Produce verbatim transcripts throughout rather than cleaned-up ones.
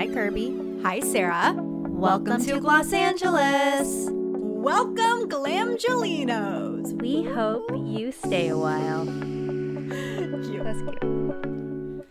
Hi, Kirby. Hi, Sarah. Welcome, Welcome to Los Angeles. Welcome, Glamgelinos. We hope you stay a while. Cute. That's cute.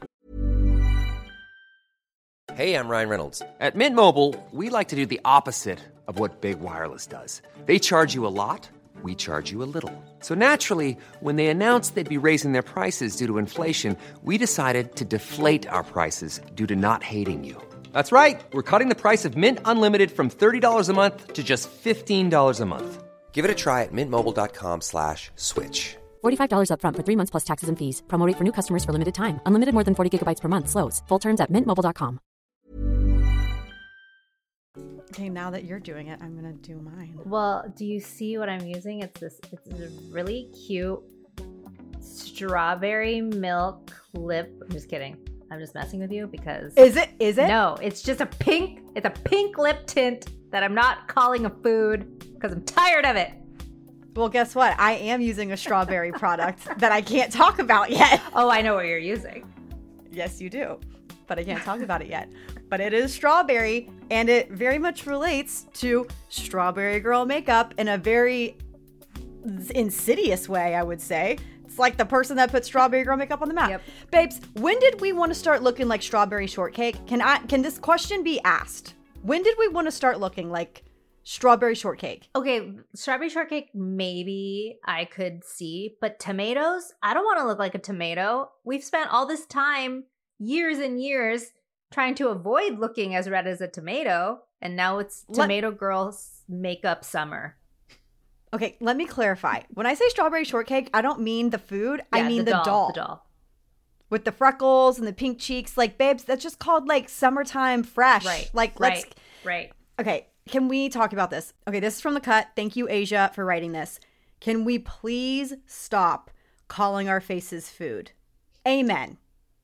Hey, I'm Ryan Reynolds. At Mint Mobile, we like to do the opposite of what Big Wireless does. They charge you a lot, we charge you a little. So naturally, when they announced they'd be raising their prices due to inflation, we decided to deflate our prices due to not hating you. That's right. We're cutting the price of Mint Unlimited from thirty dollars a month to just fifteen dollars a month. Give it a try at mintmobile.com slash switch. forty-five dollars up front for three months plus taxes and fees. Promo rate for new customers for limited time. Unlimited more than forty gigabytes per month. Slows full terms at mint mobile dot com. Okay, now that you're doing it, I'm going to do mine. Well, do you see what I'm using? It's this, it's a really cute strawberry milk lip. I'm just kidding. I'm just messing with you because... Is it? Is it? No, it's just a pink, it's a pink lip tint that I'm not calling a food because I'm tired of it. Well, guess what? I am using a strawberry product that I can't talk about yet. Oh, I know what you're using. Yes, you do. But I can't talk about it yet. But it is strawberry, and it very much relates to Strawberry Girl makeup in a very insidious way, I would say. It's like the person that put Strawberry Girl makeup on the map. Yep. Babes, when did we want to start looking like Strawberry Shortcake? Can I? Can this question be asked? When did we want to start looking like Strawberry Shortcake? Okay, strawberry shortcake, maybe I could see, but tomatoes, I don't want to look like a tomato. We've spent all this time, years and years, trying to avoid looking as red as a tomato, and now it's Tomato Let- Girl's makeup summer. Okay, let me clarify. When I say Strawberry Shortcake, I don't mean the food. Yeah, I mean the, the doll, doll. The doll. With the freckles and the pink cheeks. Like, babes, that's just called, like, summertime fresh. Right, Like, right, let's... right. Okay, can we talk about this? Okay, this is from The Cut. Thank you, Asia, for writing this. Can we please stop calling our faces food? Amen.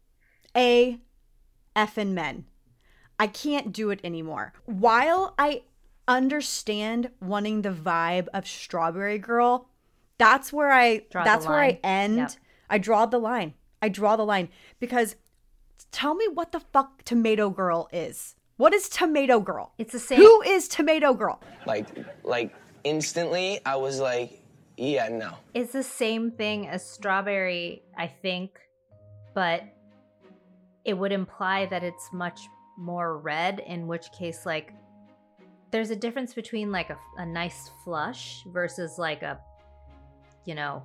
A effing men. I can't do it anymore. While I understand wanting the vibe of Strawberry Girl, that's where I Draw that's the where I line. end. Yep. I draw the line. I draw the line because tell me what the fuck Tomato Girl is. What is Tomato Girl? It's the same. Who is Tomato Girl? Like, like instantly, I was like, yeah, no. It's the same thing as strawberry, I think, but it would imply that it's much more red, in which case, like, there's a difference between, like, a, a nice flush versus, like, a, you know,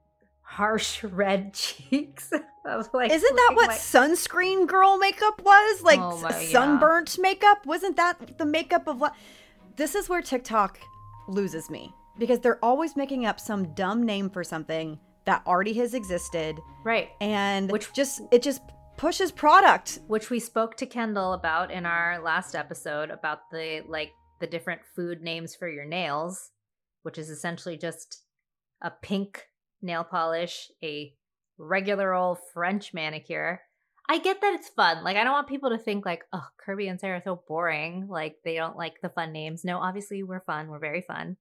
harsh red cheeks. Of, like, Isn't that what like, sunscreen girl makeup was? Like Oh my- sunburnt makeup? Wasn't that the makeup of what? This is where TikTok loses me because they're always making up some dumb name for something that already has existed. right? And Which- which just it just pushes product. Which we spoke to Kendall about in our last episode about the like the different food names for your nails, which is essentially just a pink nail polish, a regular old French manicure. I get that it's fun. Like, I don't want people to think like, oh, Kirby and Sarah are so boring. Like, they don't like the fun names. No, obviously we're fun. We're very fun.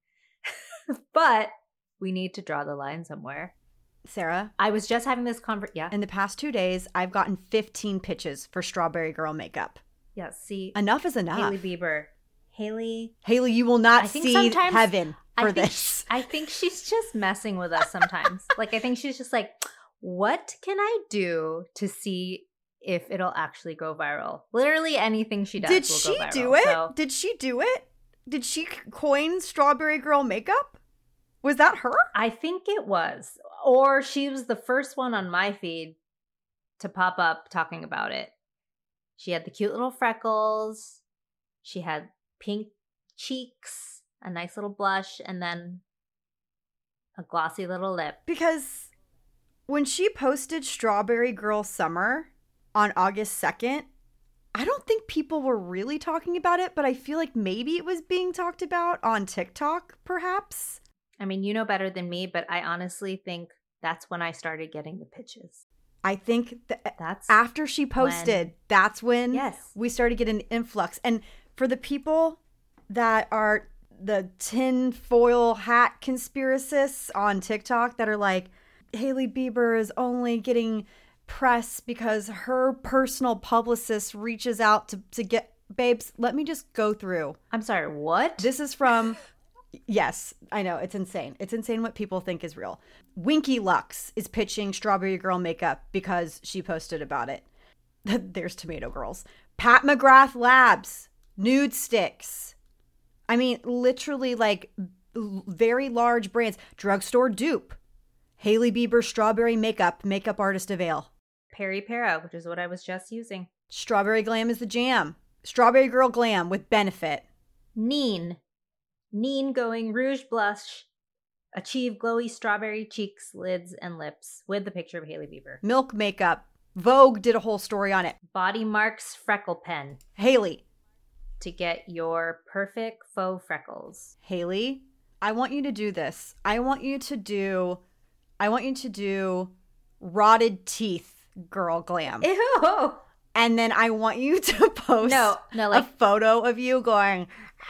But we need to draw the line somewhere. Sarah, I was just having this conversation. Yeah. in the past two days, I've gotten fifteen pitches for Strawberry Girl makeup. Yeah. See, Enough is enough. Haley Bieber. Haley. Haley, you will not I think see sometimes- heaven I for think, this. I think she's just messing with us sometimes. Like, I think she's just like, what can I do to see if it'll actually go viral? Literally anything she does Did will she go viral. do it? So, Did she do it? Did she coin Strawberry Girl makeup? Was that her? I think it was. Or she was the first one on my feed to pop up talking about it. She had the cute little freckles. She had pink cheeks, a nice little blush, and then a glossy little lip. Because when she posted Strawberry Girl Summer on August second, I don't think people were really talking about it, but I feel like maybe it was being talked about on TikTok, perhaps. I mean, you know better than me, but I honestly think that's when I started getting the pitches. I think that That's after she posted, when- that's when Yes. we started getting an influx. And for the people that are the tin foil hat conspiracists on TikTok that are like, Haley Bieber is only getting press because her personal publicist reaches out to, to get, babes, let me just go through. I'm sorry, what? This is from, yes, I know, it's insane. It's insane what people think is real. Winky Lux is pitching Strawberry Girl makeup because she posted about it. There's Tomato Girls. Pat McGrath Labs, nude sticks. I mean, literally like very large brands. Drugstore dupe. Hailey Bieber strawberry makeup, makeup artist avail. Peri Para, which is what I was just using. Strawberry Glam is the jam. Strawberry Girl Glam with Benefit. Neen. Neen going rouge blush. Achieve glowy strawberry cheeks, lids, and lips with the picture of Hailey Bieber. Milk Makeup. Vogue did a whole story on it. Body Marks Freckle Pen. Hailey. To get your perfect faux freckles. Hailey, I want you to do this. I want you to do, I want you to do rotted teeth girl glam. Ew. And then I want you to post no, no, like, a photo of you going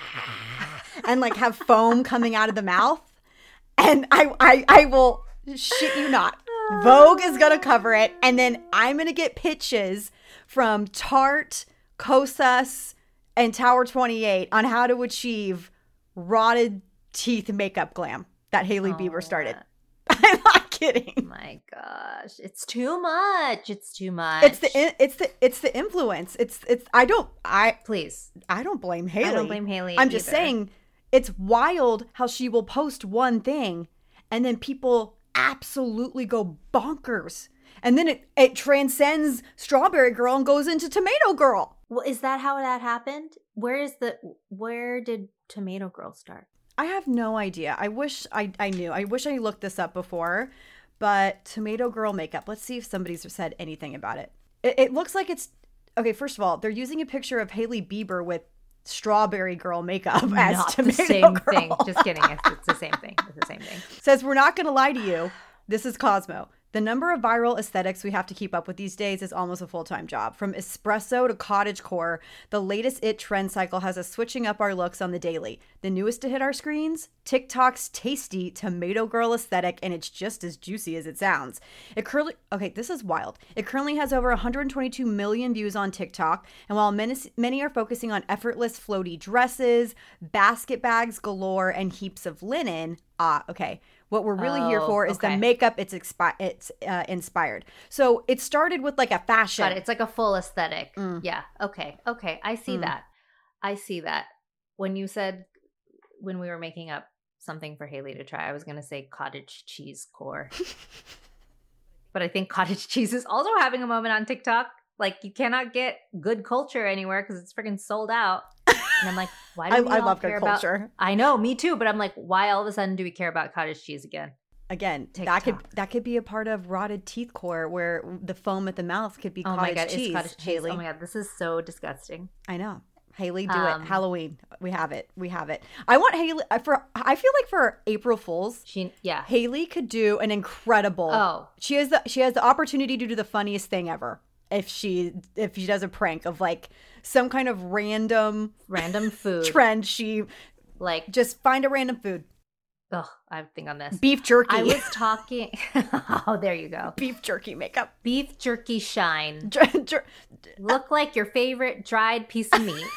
and like have foam coming out of the mouth. And I, I, I will shit you not. Vogue is going to cover it. And then I'm going to get pitches from Tarte, Kosas, and Tower twenty-eight on how to achieve rotted teeth makeup glam that Hailey oh, Bieber started. I'm not kidding. My gosh, it's too much. It's too much. It's the it's the it's the influence. It's it's I don't I please I don't blame Hailey. I don't blame Hailey. I'm either. just saying it's wild how she will post one thing and then people absolutely go bonkers. And then it, it transcends Strawberry Girl and goes into Tomato Girl. Well, is that how that happened? Where is the where did Tomato Girl start? I have no idea. I wish I, I knew. I wish I looked this up before. But Tomato Girl makeup. Let's see if somebody's said anything about it. It, it looks like it's okay. First of all, they're using a picture of Hailey Bieber with Strawberry Girl makeup as Not Tomato the same Girl. thing. Just kidding. It's, it's the same thing. It's the same thing. Says we're not going to lie to you. This is Cosmo. The number of viral aesthetics we have to keep up with these days is almost a full-time job. From espresso to cottagecore, the latest it trend cycle has us switching up our looks on the daily. The newest to hit our screens? TikTok's tasty Tomato Girl aesthetic, and it's just as juicy as it sounds. It currently, okay, this is wild. It currently has over one hundred twenty-two million views on TikTok, and while many, many are focusing on effortless floaty dresses, basket bags galore, and heaps of linen, ah, okay. What we're really oh, here for is okay. the makeup it's expi- it's uh, inspired. So it started with like a fashion. Got it. It's like a full aesthetic. Mm. Yeah. Okay. Okay. I see mm. that. I see that. When you said, when we were making up something for Hailey to try, I was going to say cottage cheese core. But I think cottage cheese is also having a moment on TikTok. Like you cannot get good culture anywhere because it's freaking sold out. And I'm like, why do I, we I all love care good about, culture. I know, me too. But I'm like, why all of a sudden do we care about cottage cheese again? Again, TikTok. that could that could be a part of rotted teeth core where the foam at the mouth could be oh cottage my God, cheese. It's cottage cheese. Hailey. Oh my God, this is so disgusting. I know. Hailey, do um, it. Halloween. We have it. We have it. I want Hailey for I feel like for April Fools, she yeah. Hailey could do an incredible Oh. She has the she has the opportunity to do the funniest thing ever. If she if she does a prank of like some kind of random random food trend, she like just find a random food. Oh, I have to think on this. Beef jerky. I was talking. Oh, there you go. Beef jerky makeup. Beef jerky shine. Jer- jer- Look like your favorite dried piece of meat.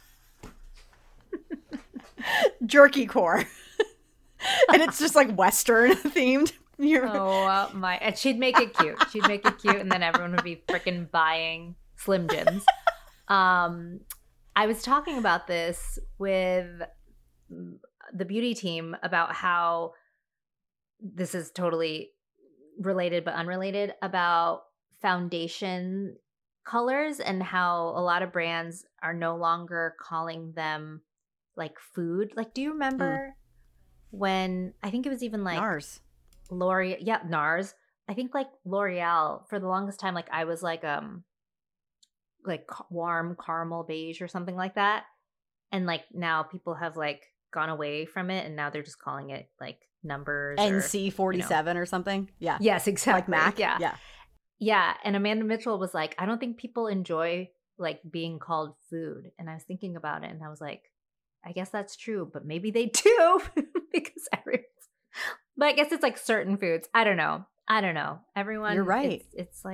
Jerky core. And it's just like Western themed. You're... Oh uh, my! And she'd make it cute. She'd make it cute, and then everyone would be freaking buying Slim Jims. Um, I was talking about this with the beauty team about how this is totally related but unrelated about foundation colors and how a lot of brands are no longer calling them like food. Like, do you remember mm. when I think it was even like NARS? L'Oreal, yeah, NARS. I think like L'Oreal for the longest time, like I was like um, like warm caramel beige or something like that, and like now people have like gone away from it, and now they're just calling it like numbers N C forty-seven you know. Or something. Yeah. Yes, exactly. Like Mac. Yeah. Yeah. Yeah. And Amanda Mitchell was like, I don't think people enjoy like being called food, and I was thinking about it, and I was like, I guess that's true, but maybe they do because everyone's. But I guess it's like certain foods. I don't know. I don't know. Everyone. You're right. It's, it's like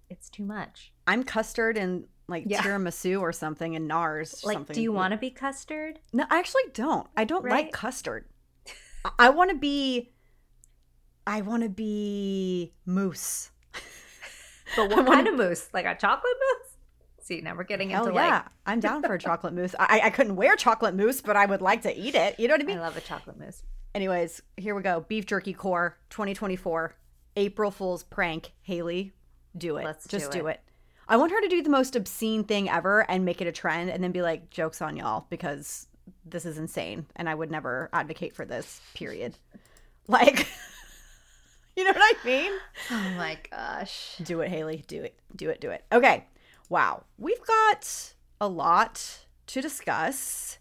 it's too much. I'm custard and like Yeah. tiramisu or something and NARS. Like, something. do you want to be custard? No, I actually don't. I don't Right? like custard. I- I want to be. I want to be mousse. But what kind of mousse? Like a chocolate mousse? See, now we're getting Hell into yeah, like, I'm down for a chocolate mousse. I, I couldn't wear chocolate mousse, but I would like to eat it. You know what I I mean? love a chocolate mousse. Anyways, here we go. Beef jerky core twenty twenty-four. April Fool's prank. Haley, do it. Let's Just do do it. it. I want her to do the most obscene thing ever and make it a trend and then be like, joke's on y'all because this is insane and I would never advocate for this, period. Like, you know what I mean? Oh my gosh. Do it, Haley. Do it. Do it. Do it. Okay. Wow. We've got a lot to discuss.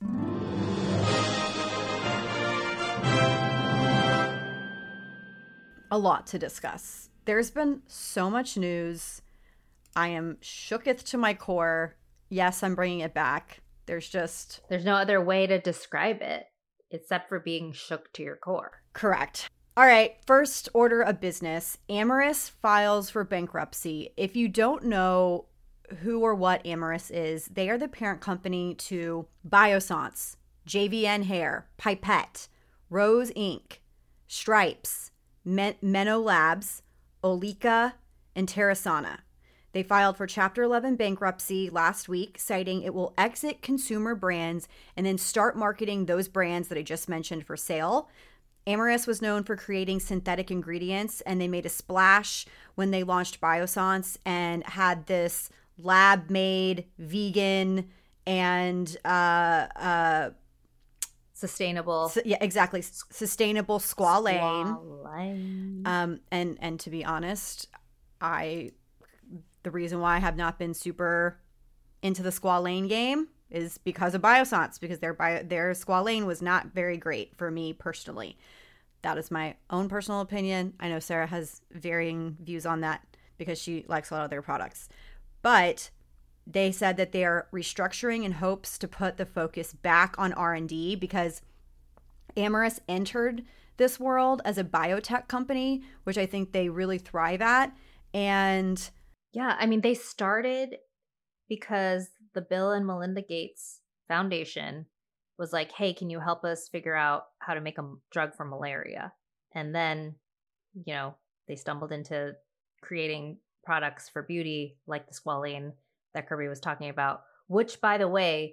A lot to discuss. There's been so much news. I am shooketh to my core. Yes, I'm bringing it back. There's just... There's no other way to describe it except for being shook to your core. Correct. All right, first order of business. Amyris files for bankruptcy. If you don't know who or what Amyris is, they are the parent company to Biossance, J V N Hair, Pipette, Rose Incorporated, Stripes, Men- Menno Labs, Olika, and Terrasana. They filed for Chapter eleven bankruptcy last week, citing it will exit consumer brands and then start marketing those brands that I just mentioned for sale. Amyris was known for creating synthetic ingredients, and they made a splash when they launched Biossance and had this lab-made, vegan, and uh, uh, Sustainable. su- yeah, exactly, s- sustainable squalane. Squalane. Um, and and to be honest, I the reason why I have not been super into the squalane game is because of Biossance, because their bio, their squalane was not very great for me personally. That is my own personal opinion. I know Sarah has varying views on that because she likes a lot of their products. But they said that they are restructuring in hopes to put the focus back on R and D because Amyris entered this world as a biotech company, which I think they really thrive at. And Yeah, I mean, they started because the Bill and Melinda Gates Foundation was like, hey, can you help us figure out how to make a m- drug for malaria? And then, you know, they stumbled into creating products for beauty like the squalane that Kirby was talking about, which, by the way,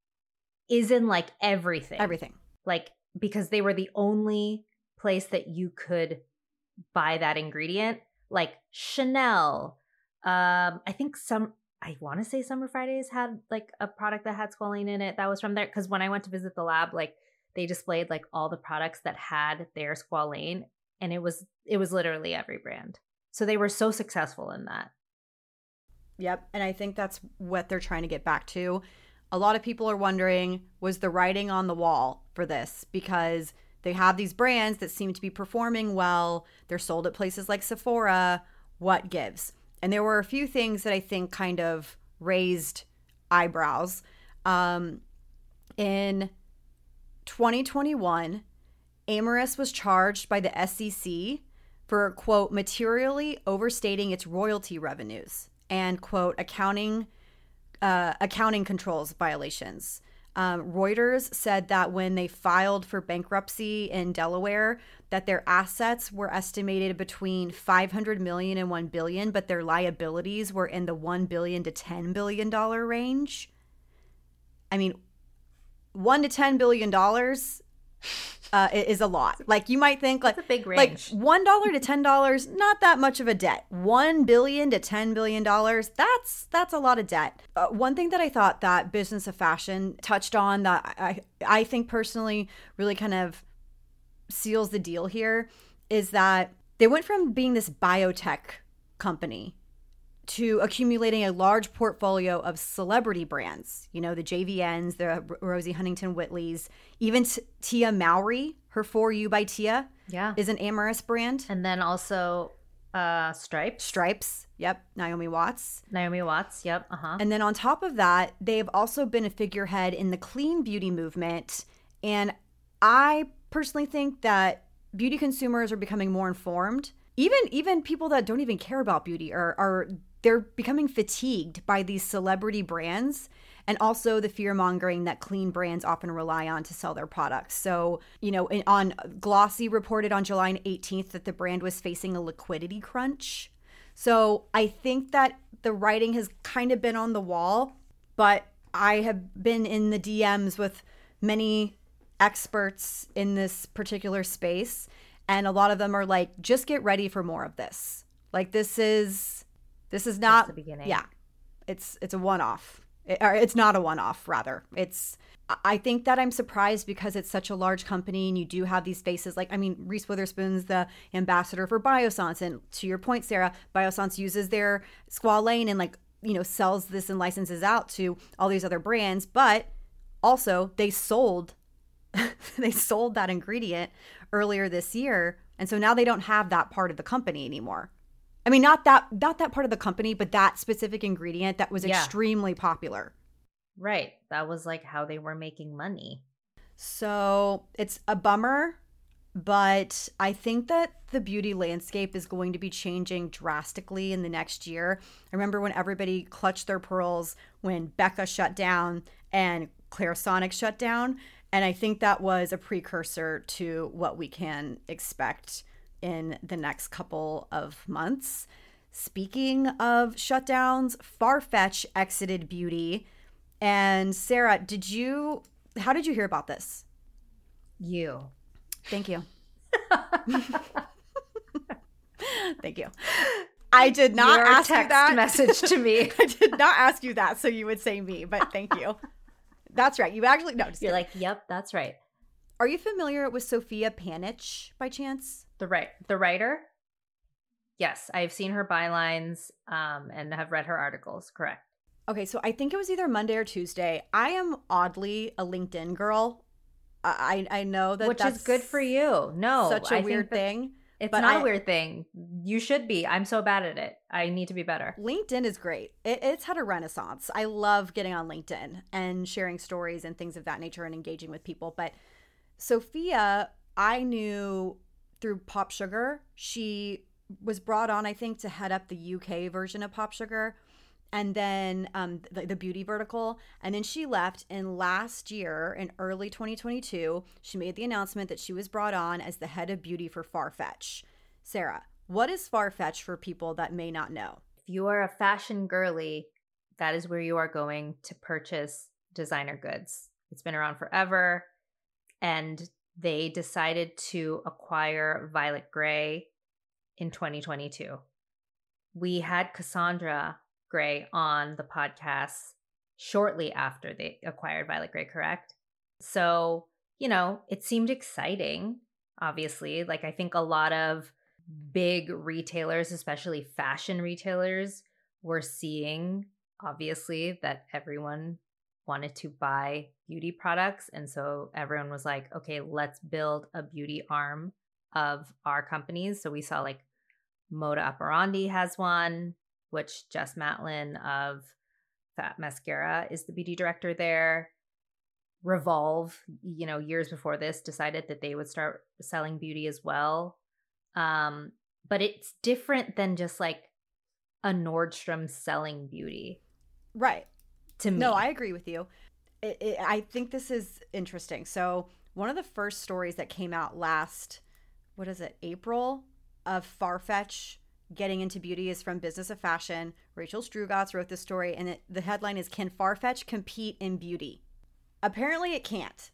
is in like everything. everything. Like, because they were the only place that you could buy that ingredient, like Chanel. Um, I think some, I want to say Summer Fridays had like a product that had squalane in it that was from there. Because when I went to visit the lab, like they displayed like all the products that had their squalane, and it was it was literally every brand. So they were so successful in that. Yep. And I think that's what they're trying to get back to. A lot of people are wondering, was the writing on the wall for this? Because they have these brands that seem to be performing well. They're sold at places like Sephora. What gives? And there were a few things that I think kind of raised eyebrows. Um, in twenty twenty-one, Amyris was charged by the S E C for, quote, materially overstating its royalty revenues and, quote, accounting uh, accounting controls violations. Um, Reuters said that when they filed for bankruptcy in Delaware, that their assets were estimated between five hundred million dollars and one billion dollars, but their liabilities were in the one billion dollars to ten billion dollars range. I mean, one to ten billion dollars uh, is a lot. Like you might think like, That's a big like range. one dollar to ten dollars, not that much of a debt. one billion dollars to ten billion dollars, that's that's a lot of debt. Uh, one thing that I thought that Business of Fashion touched on that I, I think personally really kind of seals the deal here is that they went from being this biotech company to accumulating a large portfolio of celebrity brands. You know, the J V Ns, the Rosie Huntington Whitleys, even T- Tia Mowry, her For You by Tia Yeah. is an Amyris brand. And then also uh Stripes. Stripes, yep, Naomi Watts. Naomi Watts. Yep. Uh-huh. And then on top of that, they've also been a figurehead in the clean beauty movement. And I personally think that beauty consumers are becoming more informed. Even even people that don't even care about beauty are are they're becoming fatigued by these celebrity brands and also the fear mongering that clean brands often rely on to sell their products. So, you know, in, on Glossy reported on July eighteenth that the brand was facing a liquidity crunch. So I think that the writing has kind of been on the wall, but I have been in the D Ms with many experts in this particular space, and a lot of them are like, just get ready for more of this. Like this is this is not the beginning. Yeah. It's it's a one-off. It, or it's not a one-off, rather. It's I think that I'm surprised because it's such a large company and you do have these faces. Like, I mean, Reese Witherspoon's the ambassador for Biossance. And to your point, Sarah, Biossance uses their squalane and like, you know, sells this and licenses out to all these other brands. But also they sold, they sold that ingredient earlier this year. And so now they don't have that part of the company anymore. I mean, not that, not that part of the company, but that specific ingredient that was Yeah. extremely popular. Right. That was like how they were making money. So it's a bummer, but I think that the beauty landscape is going to be changing drastically in the next year. I remember when everybody clutched their pearls when Becca shut down and Clarisonic shut down. And I think that was a precursor to what we can expect in the next couple of months. Speaking of shutdowns, Farfetch exited beauty. And Sarah, did you, how did you hear about this? You. Thank you. Thank you. I did not Your ask text you that. message to me. I did not ask you that, so you would say me, but thank you. That's right. You actually, no, just You're kidding. like, yep, that's right. Are you familiar with Sophia Panich by chance? The right, the writer. Yes, I've seen her bylines um, and have read her articles. Correct. Okay, so I think it was either Monday or Tuesday. I am oddly a LinkedIn girl. I I know that Which that's is good for you. No, such a I think weird that thing. It's but not I- a weird thing. You should be. I'm so bad at it. I need to be better. LinkedIn is great. It, it's had a renaissance. I love getting on LinkedIn and sharing stories and things of that nature and engaging with people. But Sophia, I knew through Pop Sugar. She was brought on, I think, to head up the U K version of Pop Sugar, and then um, the, the beauty vertical. And then she left. And last year, in early twenty twenty-two, she made the announcement that she was brought on as the head of beauty for Farfetch. Sarah, what is Farfetch for people that may not know? If you are a fashion girly, that is where you are going to purchase designer goods. It's been around forever. And they decided to acquire Violet Grey in twenty twenty-two. We had Cassandra Gray on the podcast shortly after they acquired Violet Grey, correct? So, you know, it seemed exciting, obviously. Like, I think a lot of big retailers, especially fashion retailers, were seeing, obviously, that everyone wanted to buy beauty products. And so everyone was like, okay, let's build a beauty arm of our companies. So we saw like Moda Operandi has one, which Jess Matlin of Fat Mascara is the beauty director there. Revolve, you know, years before this, decided that they would start selling beauty as well. Um, but it's different than just like a Nordstrom selling beauty. Right. To me. No, I agree with you. It, it, I think this is interesting. So one of the first stories that came out last, what is it, April, of Farfetch getting into beauty is from Business of Fashion. Rachel Strugatz wrote this story, and it, the headline is, "Can Farfetch compete in beauty?" Apparently it can't.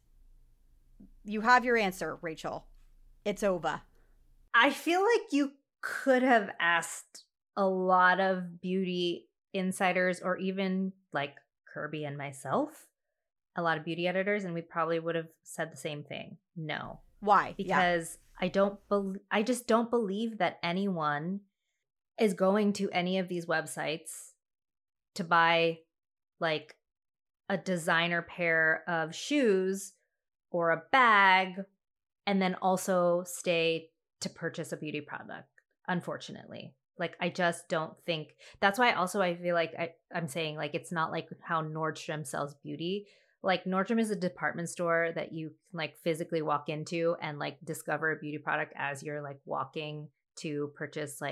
You have your answer, Rachel. It's over. I feel like you could have asked a lot of beauty insiders, or even like Kirby and myself, a lot of beauty editors, and we probably would have said the same thing. No. Why? Because I don't bel I just don't believe that anyone is going to any of these websites to buy like a designer pair of shoes or a bag and then also stay to purchase a beauty product, unfortunately. Like, I just don't think that's why also I feel like I, I'm saying like it's not like how Nordstrom sells beauty. Like, Nordstrom is a department store that you can like physically walk into and like discover a beauty product as you're like walking to purchase like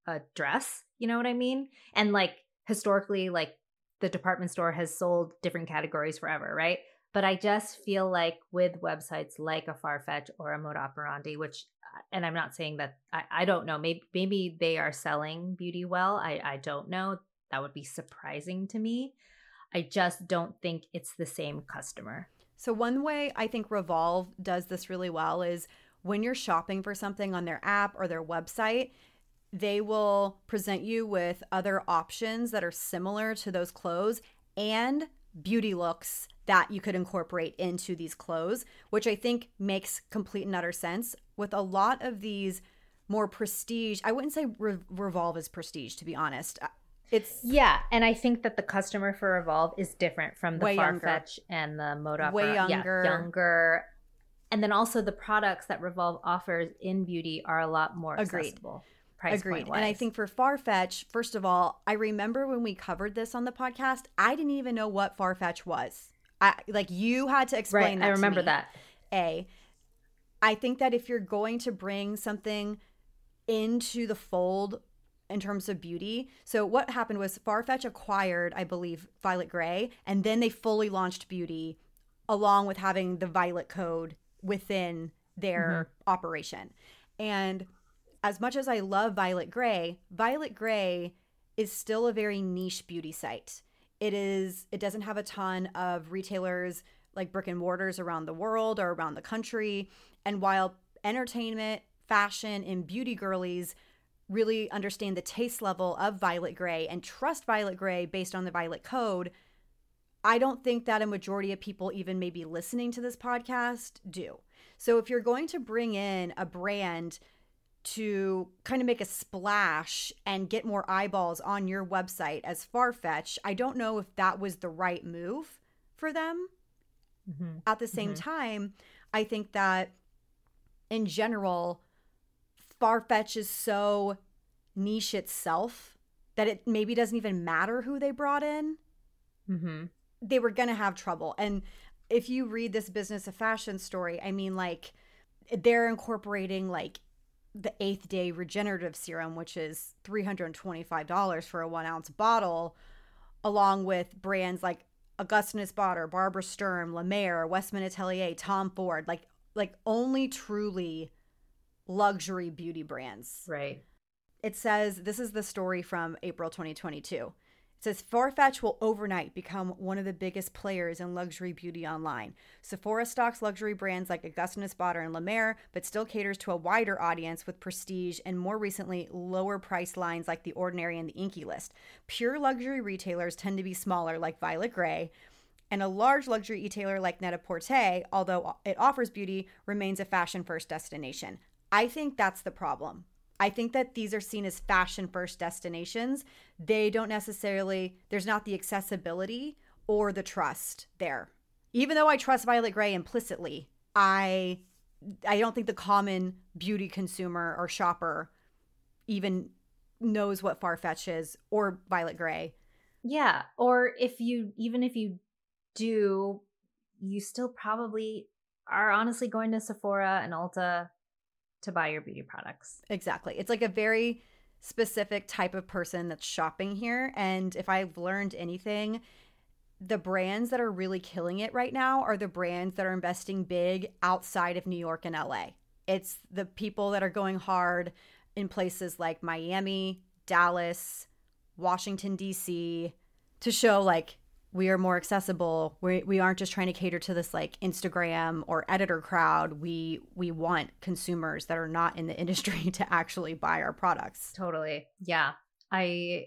a dress. You know what I mean? And like historically, like the department store has sold different categories forever, right? But I just feel like with websites like a Farfetch or a Mode Operandi, which, and I'm not saying that, I, I don't know, maybe maybe they are selling beauty well. I, I don't know. That would be surprising to me. I just don't think it's the same customer. So one way I think Revolve does this really well is when you're shopping for something on their app or their website, they will present you with other options that are similar to those clothes and beauty looks that you could incorporate into these clothes, which I think makes complete and utter sense. With a lot of these more prestige, I wouldn't say Re- Revolve is prestige, to be honest. It's yeah, and I think that the customer for Revolve is different from the way younger. Farfetch and the Mode Operandi. Way younger. Yeah, younger. And then also the products that Revolve offers in beauty are a lot more Agreed. accessible. Price Agreed. point-wise. And I think for Farfetch, first of all, I remember when we covered this on the podcast, I didn't even know what Farfetch was. I like you had to explain right, that I remember to me. that. A, I think that if you're going to bring something into the fold in terms of beauty, so what happened was Farfetch acquired, I believe, Violet Grey, and then they fully launched beauty along with having the Violet code within their mm-hmm. operation. And as much as I love Violet Grey, Violet Grey is still a very niche beauty site. It is. It doesn't have a ton of retailers like brick and mortars around the world or around the country. And while entertainment, fashion, and beauty girlies really understand the taste level of Violet Grey and trust Violet Grey based on the Violet code, I don't think that a majority of people even maybe listening to this podcast do. So if you're going to bring in a brand to kind of make a splash and get more eyeballs on your website as Farfetch, I don't know if that was the right move for them. Mm-hmm. At the same mm-hmm. time, I think that in general, Farfetch is so niche itself that it maybe doesn't even matter who they brought in. Mm-hmm. They were going to have trouble. And if you read this Business of Fashion story, I mean, like, they're incorporating like the eighth day regenerative serum, which is three hundred twenty-five dollars for a one ounce bottle, along with brands like Augusta Nisbada, Barbara Sturm, La Mer, Westman Atelier, Tom Ford, like like only truly luxury beauty brands. Right. It says, this is the story from April twenty twenty-two. It says, Farfetch will overnight become one of the biggest players in luxury beauty online. Sephora stocks luxury brands like Augusta Nisbada and La Mer, but still caters to a wider audience with prestige and more recently lower price lines like The Ordinary and The Inky List. Pure luxury retailers tend to be smaller like Violet Grey, and a large luxury retailer like Net-a-Porter, although it offers beauty, remains a fashion-first destination. I think that's the problem. I think that these are seen as fashion-first destinations. They don't necessarily, there's not the accessibility or the trust there. Even though I trust Violet Grey implicitly, I I don't think the common beauty consumer or shopper even knows what Farfetch is or Violet Grey. Yeah, or if you, even if you do, you still probably are honestly going to Sephora and Ulta to buy your beauty products. Exactly. It's like a very specific type of person that's shopping here. And if I've learned anything, the brands that are really killing it right now are the brands that are investing big outside of New York and L A. It's the people that are going hard in places like Miami, Dallas, Washington, D C to show like we are more accessible. We we aren't just trying to cater to this like Instagram or editor crowd. We we want consumers that are not in the industry to actually buy our products. Totally. Yeah. I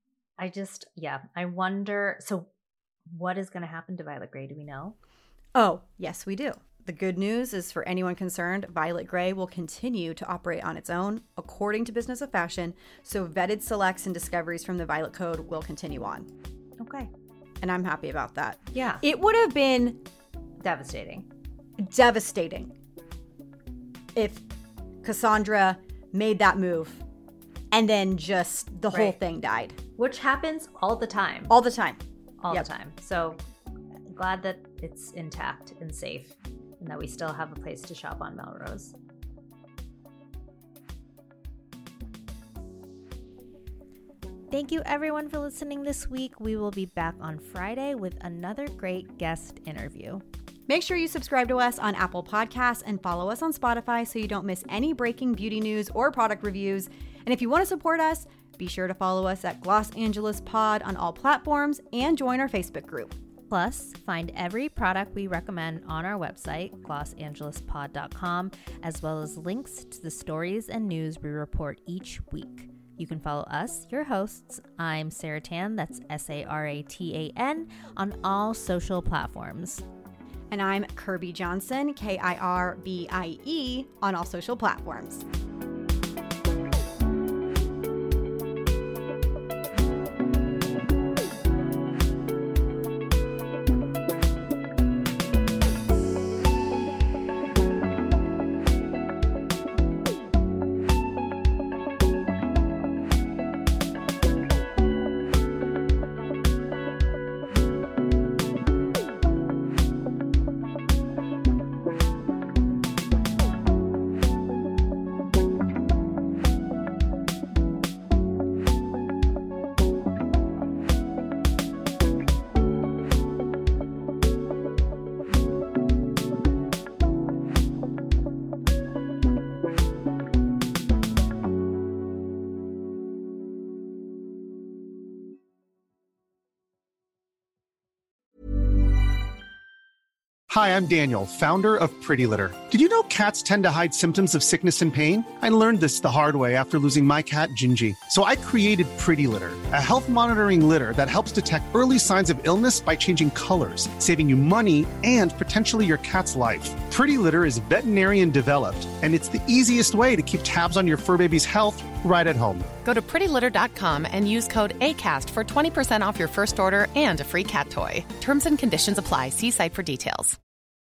I just yeah, I wonder, so what is going to happen to Violet Grey? Do we know? Oh, yes, we do. The good news is for anyone concerned, Violet Grey will continue to operate on its own according to Business of Fashion. So vetted selects and discoveries from the Violet Code will continue on. Okay. And I'm happy about that. Yeah. It would have been devastating. Devastating if Cassandra made that move and then just the right. whole thing died. Which happens all the time. All the time. All yep. the time. So glad that it's intact and safe and that we still have a place to shop on Melrose. Thank you everyone for listening this week. We will be back on Friday with another great guest interview. Make sure you subscribe to us on Apple Podcasts and follow us on Spotify so you don't miss any breaking beauty news or product reviews. And if you want to support us, be sure to follow us at Gloss Angeles Pod on all platforms and join our Facebook group. Plus, find every product we recommend on our website, gloss angeles pod dot com, as well as links to the stories and news we report each week. You can follow us, your hosts. I'm Sarah Tan, that's S A R A T A N, on all social platforms. And I'm Kirby Johnson, K I R B I E, on all social platforms. Hi, I'm Daniel, founder of Pretty Litter. Did you know cats tend to hide symptoms of sickness and pain? I learned this the hard way after losing my cat, Gingy. So I created Pretty Litter, a health monitoring litter that helps detect early signs of illness by changing colors, saving you money and potentially your cat's life. Pretty Litter is veterinarian developed, and it's the easiest way to keep tabs on your fur baby's health right at home. Go to pretty litter dot com and use code ACAST for twenty percent off your first order and a free cat toy. Terms and conditions apply. See site for details.